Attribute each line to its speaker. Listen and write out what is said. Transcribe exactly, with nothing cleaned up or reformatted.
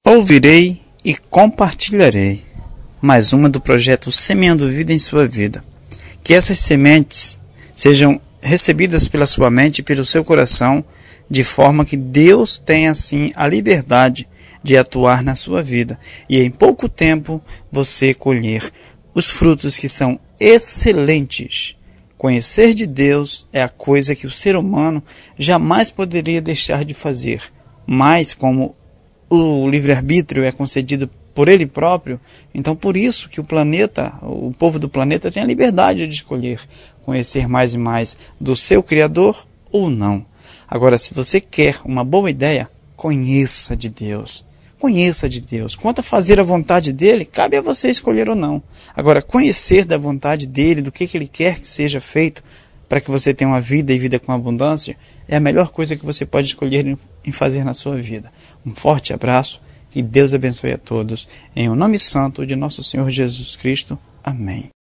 Speaker 1: Ouvirei e compartilharei mais uma do projeto Semeando Vida em sua vida. Que essas sementes sejam recebidas pela sua mente e pelo seu coração, de forma que Deus tenha assim a liberdade de atuar na sua vida e em pouco tempo você colher os frutos que são excelentes. Conhecer de Deus é a coisa que o ser humano jamais poderia deixar de fazer, mas como o livre-arbítrio é concedido por ele próprio, então por isso que o planeta, o povo do planeta tem a liberdade de escolher conhecer mais e mais do seu Criador ou não. Agora, se você quer uma boa ideia, conheça de Deus. Conheça de Deus. Quanto a fazer a vontade dele, cabe a você escolher ou não. Agora, conhecer da vontade dele, do que, que ele quer que seja feito, para que você tenha uma vida e vida com abundância, é a melhor coisa que você pode escolher em fazer na sua vida. Um forte abraço, que Deus abençoe a todos. Em o nome santo de nosso Senhor Jesus Cristo. Amém.